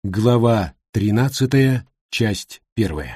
Глава 13, часть 1.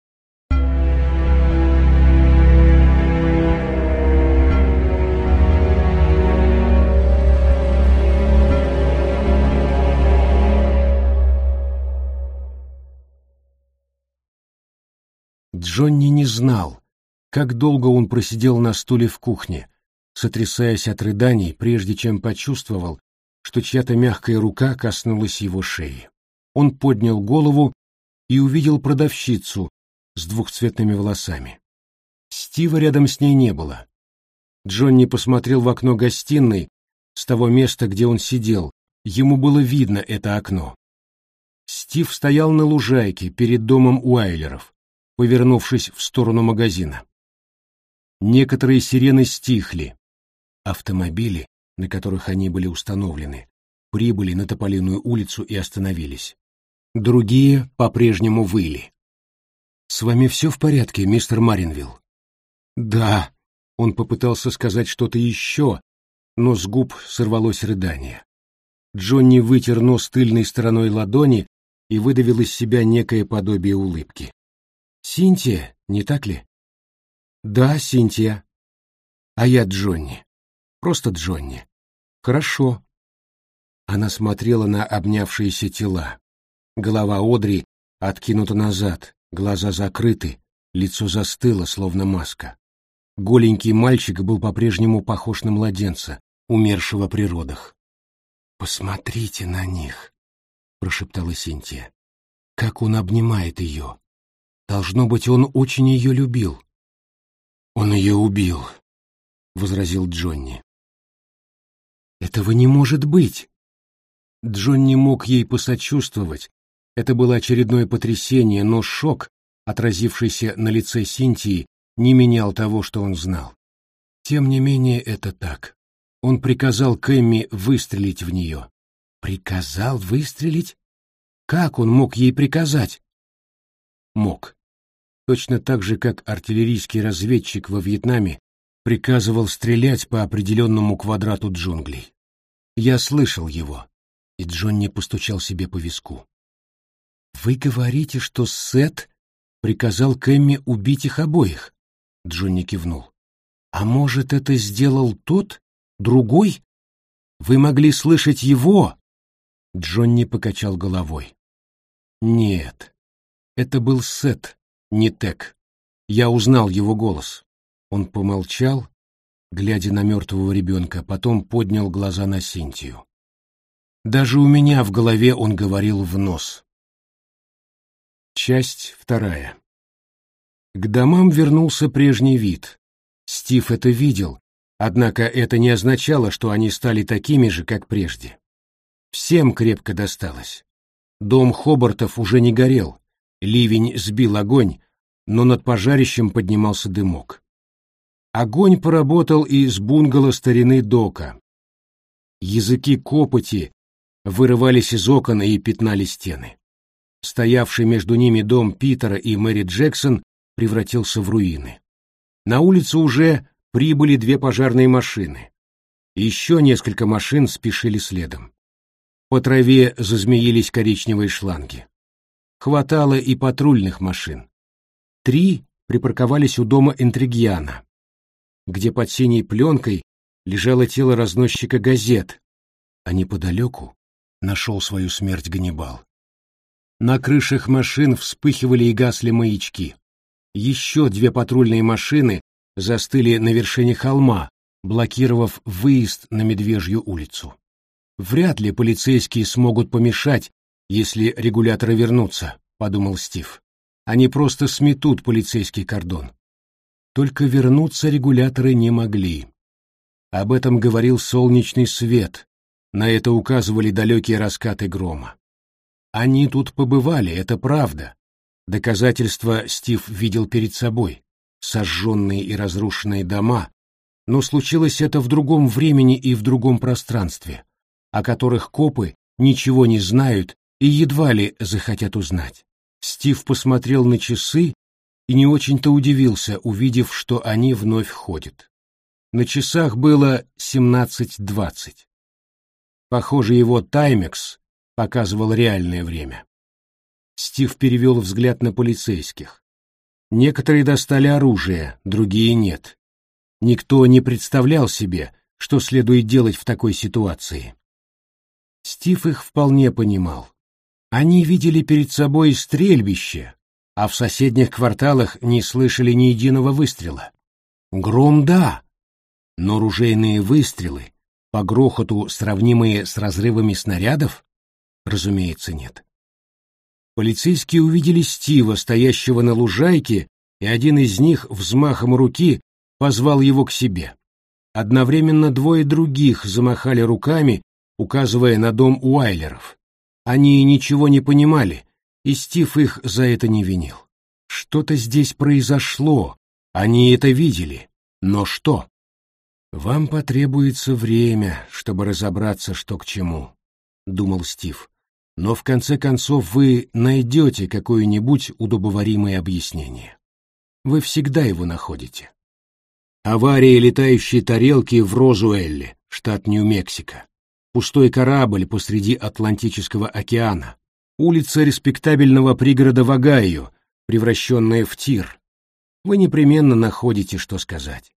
Джонни не знал, как долго он просидел на стуле в кухне, сотрясаясь от рыданий, прежде чем почувствовал, что чья-то мягкая рука коснулась его шеи. Он поднял голову и увидел продавщицу с двухцветными волосами. Стива рядом с ней не было. Джонни посмотрел в окно гостиной с того места, где он сидел. Ему было видно это окно. Стив стоял на лужайке перед домом Уайлеров, повернувшись в сторону магазина. Некоторые сирены стихли. Автомобили, на которых они были установлены, прибыли на Тополиную улицу и остановились. Другие по-прежнему выли. «С вами все в порядке, мистер Маринвилл?» «Да», — он попытался сказать что-то еще, но с губ сорвалось рыдание. Джонни вытер нос тыльной стороной ладони и выдавил из себя некое подобие улыбки. «Синтия, не так ли?» «Да, Синтия. А я Джонни. Просто Джонни. Хорошо». Она смотрела на обнявшиеся тела. Голова Одри откинута назад, глаза закрыты, лицо застыло, словно маска. Голенький мальчик был по-прежнему похож на младенца, умершего при родах. «Посмотрите на них», — прошептала Синтия. «Как он обнимает ее. Должно быть, он очень ее любил». «Он ее убил», — возразил Джонни. «Этого не может быть». Джонни мог ей посочувствовать. Это было очередное потрясение, но шок, отразившийся на лице Синтии, не менял того, что он знал. Тем не менее, это так. Он приказал Кэмми выстрелить в нее. Приказал выстрелить? Как он мог ей приказать? Мог. Точно так же, как артиллерийский разведчик во Вьетнаме приказывал стрелять по определенному квадрату джунглей. Я слышал его, и Джонни постучал себе по виску. «Вы говорите, что Сет приказал Кэмми убить их обоих?» Джонни кивнул. «А может, это сделал тот? Другой? Вы могли слышать его?» Джонни покачал головой. «Нет, это был Сет, не Тек. Я узнал его голос». Он помолчал, глядя на мертвого ребенка, потом поднял глаза на Синтию. Даже у меня в голове он говорил в нос. Часть 2. К домам вернулся прежний вид. Стив это видел, однако это не означало, что они стали такими же, как прежде. Всем крепко досталось. Дом Хобартов уже не горел, ливень сбил огонь, но над пожарищем поднимался дымок. Огонь поработал и с бунгало старины Дока. Языки копоти вырывались из окон и пятнали стены. Стоявший между ними дом Питера и Мэри Джексон превратился в руины. На улицу уже прибыли 2 пожарные машины. Еще несколько машин спешили следом. По траве зазмеились коричневые шланги. Хватало и патрульных машин. 3 припарковались у дома Энтригьяна, где под синей пленкой лежало тело разносчика газет, а неподалеку нашел свою смерть Ганнибал. На крышах машин вспыхивали и гасли маячки. Еще 2 патрульные машины застыли на вершине холма, блокировав выезд на Медвежью улицу. «Вряд ли полицейские смогут помешать, если регуляторы вернутся», — подумал Стив. «Они просто сметут полицейский кордон». Только вернуться регуляторы не могли. Об этом говорил солнечный свет, на это указывали далекие раскаты грома. Они тут побывали, это правда. Доказательства Стив видел перед собой. Сожженные и разрушенные дома. Но случилось это в другом времени и в другом пространстве, о которых копы ничего не знают и едва ли захотят узнать. Стив посмотрел на часы и не очень-то удивился, увидев, что они вновь ходят. На часах было 17:20. Похоже, его Таймекс показывал реальное время. Стив перевел взгляд на полицейских. Некоторые достали оружие, другие нет. Никто не представлял себе, что следует делать в такой ситуации. Стив их вполне понимал. Они видели перед собой стрельбище, а в соседних кварталах не слышали ни единого выстрела. Гром — да, но ружейные выстрелы, по грохоту сравнимые с разрывами снарядов, разумеется, нет. Полицейские увидели Стива, стоящего на лужайке, и один из них взмахом руки позвал его к себе. Одновременно двое других замахали руками, указывая на дом Уайлеров. Они ничего не понимали, и Стив их за это не винил. Что-то здесь произошло, они это видели, но что? «Вам потребуется время, чтобы разобраться, что к чему», — думал Стив. «Но в конце концов вы найдете какое-нибудь удобоваримое объяснение. Вы всегда его находите». Авария летающей тарелки в Розуэлле, штат Нью-Мексико. Пустой корабль посреди Атлантического океана. Улица респектабельного пригорода в Огайо, превращенная в тир. Вы непременно находите, что сказать.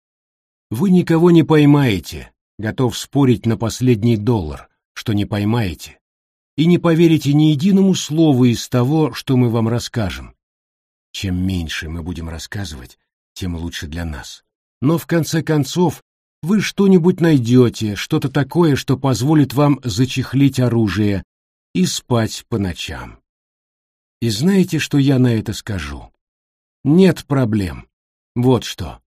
Вы никого не поймаете, готов спорить на последний $1, что не поймаете, и не поверите ни единому слову из того, что мы вам расскажем. Чем меньше мы будем рассказывать, тем лучше для нас. Но в конце концов вы что-нибудь найдете, что-то такое, что позволит вам зачехлить оружие и спать по ночам. И знаете, что я на это скажу? Нет проблем. Вот что.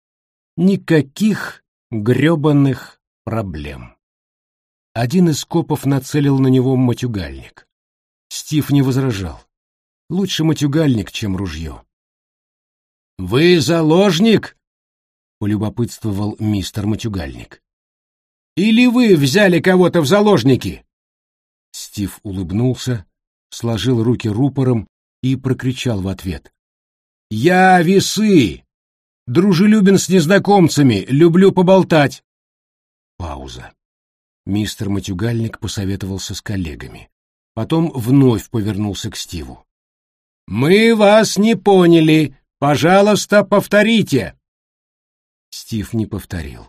Никаких грёбаных проблем. Один из копов нацелил на него матюгальник. Стив не возражал. Лучше матюгальник, чем ружье. «Вы заложник?» — полюбопытствовал мистер матюгальник. «Или вы взяли кого-то в заложники?» Стив улыбнулся, сложил руки рупором и прокричал в ответ. «Я весы! Дружелюбен с незнакомцами, люблю поболтать!» Пауза. Мистер матюгальник посоветовался с коллегами. Потом вновь повернулся к Стиву. «Мы вас не поняли. Пожалуйста, повторите!» Стив не повторил.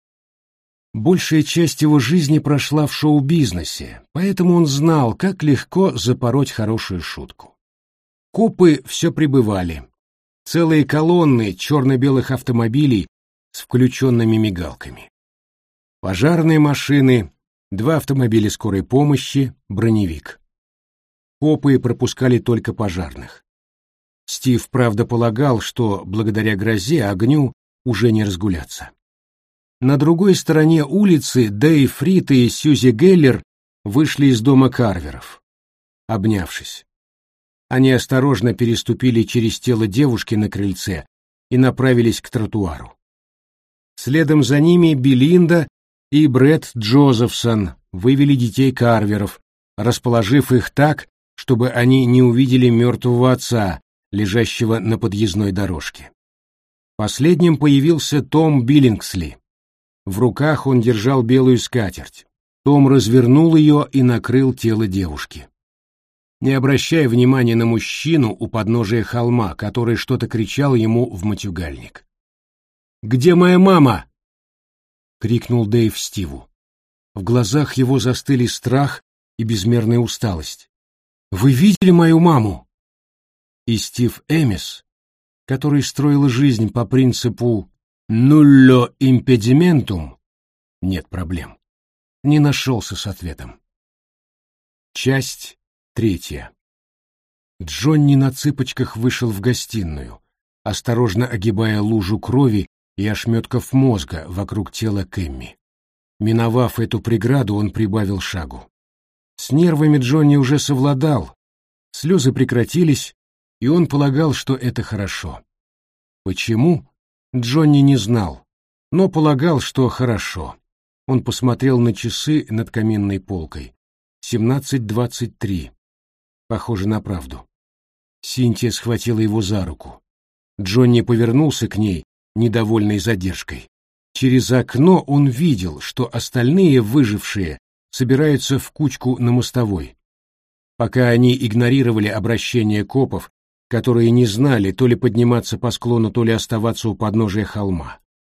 Большая часть его жизни прошла в шоу-бизнесе, поэтому он знал, как легко запороть хорошую шутку. Копы все прибывали. Целые колонны черно-белых автомобилей с включенными мигалками. Пожарные машины, 2 автомобиля скорой помощи, броневик. Копы пропускали только пожарных. Стив, правда, полагал, что благодаря грозе огню уже не разгуляться. На другой стороне улицы Дэйв Рид и Сьюзи Геллер вышли из дома Карверов, обнявшись. Они осторожно переступили через тело девушки на крыльце и направились к тротуару. Следом за ними Белинда и Брэд Джозефсон вывели детей Карверов, расположив их так, чтобы они не увидели мертвого отца, лежащего на подъездной дорожке. Последним появился Том Биллингсли. В руках он держал белую скатерть. Том развернул ее и накрыл тело девушки. Не обращая внимания на мужчину у подножия холма, который что-то кричал ему в матюгальник. «Где моя мама?» — крикнул Дэйв Стиву. В глазах его застыли страх и безмерная усталость. «Вы видели мою маму?» И Стив Эмис, который строил жизнь по принципу «нулло импедиментум» — нет проблем, не нашелся с ответом. Часть 3. Джонни на цыпочках вышел в гостиную, осторожно огибая лужу крови и ошметков мозга вокруг тела Кэмми. Миновав эту преграду, он прибавил шагу. С нервами Джонни уже совладал, слезы прекратились, и он полагал, что это хорошо. Почему? Джонни не знал, но полагал, что хорошо. Он посмотрел на часы над каминной полкой. 17:23. Похоже на правду. Синтия схватила его за руку. Джонни повернулся к ней, недовольный задержкой. Через окно он видел, что остальные выжившие собираются в кучку на мостовой. пока они игнорировали обращение копов, которые не знали то ли подниматься по склону, то ли оставаться у подножия холма.